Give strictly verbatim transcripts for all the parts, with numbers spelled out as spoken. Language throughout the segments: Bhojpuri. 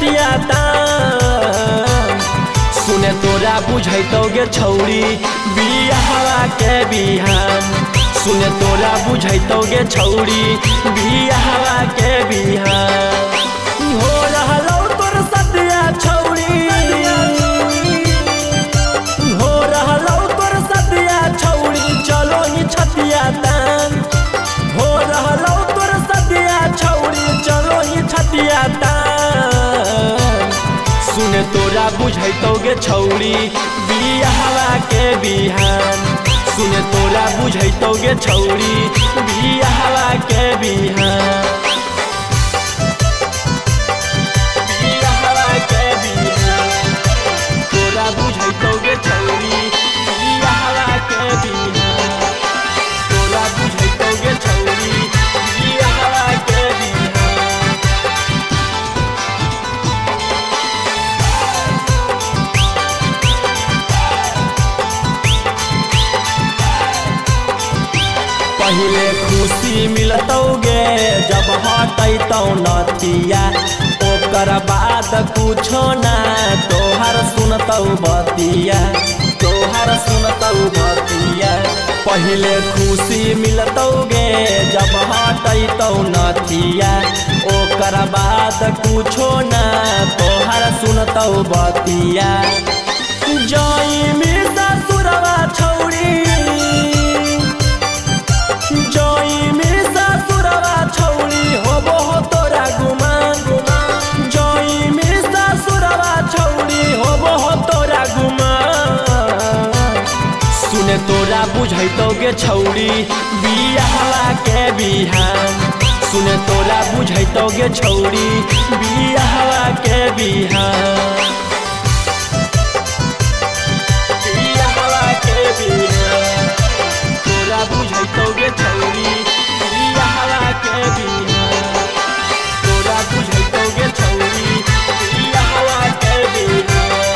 छतिया दान। सुने तोरा बुझैतौ गे छौरी बियाहवा के बिहान। सुने तोरा बुझैतौ गे छौरी बियाहवा के बिहान। हो रहलौ तोर सतिया छौरी, हो रहलौ तोर सतिया छौरी चलो ही छतिया दान। हो रहलौ तोर सतिया छौरी चलो ही छतिया दान। सुने तोरा बुझैतौ गे छौरी बियाहवा के बिहान। सुने तोरा बुझैतौ गे छौरी बियाहवा के बिहान। बियाहवा के बिहान तोरा बुझैतौ गे छौरी बियाहवा के बिहान। तोरा बुझैतौ गे छौरी बियाहवा के बिहान। पहिले खुशी मिलतौ गे जब हटैतौ नथिया। ओकर बाद कुछो ना तोहर सुनतौ बतिया, तोहर सुनतौ बतिया। पहिले खुशी मिलतौ गे जब हटैतौ नथिया। ओकर बाद कुछो ना तोहर सुनतौ बतिया। जाइमी ससुरवा छौरी, जाइमी ससुरवा छौरी होबो हो तोरा गुमान। जाइमी ससुरवा छौरी होबो हो तोरा गुमान। सुने तोरा बुझैतौ गे छौरी बियाहवा के बिहान। सुने तोरा बुझैतौ गे छौरी बियाहवा के बिहान। बियाहवा के बिहान तोरा बुझैतौ गे छौरी बियाहवा के बिहान। तोरा बुझैतौ गे छौरी बियाहवा के बिहान।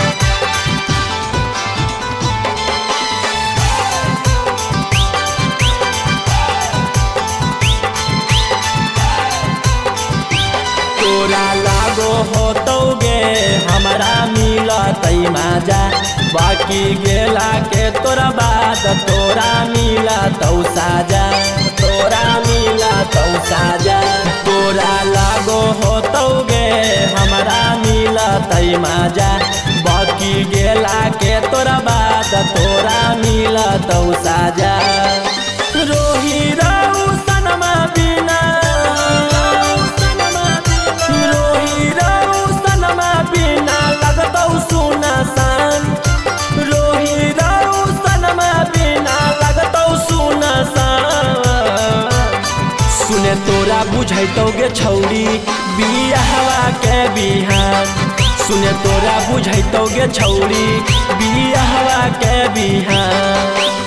तोरा लागो होतौ गे हमरा मिलतै माजा। बाकी गेला के तोरा बाद तोरा मिलतौ साजा, तोरा मिलतौ साजा। तोरा लागो होतौ गे हमरा मिलतै माजा। बाकी गेला के तोरा बाद तोरा मिलतौ साजा। रोही रहू सनमा बिना, रोही रहू सनमा बिना लगतौ सुना सान। रोही रहू सनमा बिना लगतौ सुना सान। सुने तोरा बुझैतौ गे छौरी बियाहवा के बिहान। सुने तोरा बुझैतौ गे छौरी बियाहवा के बिहान।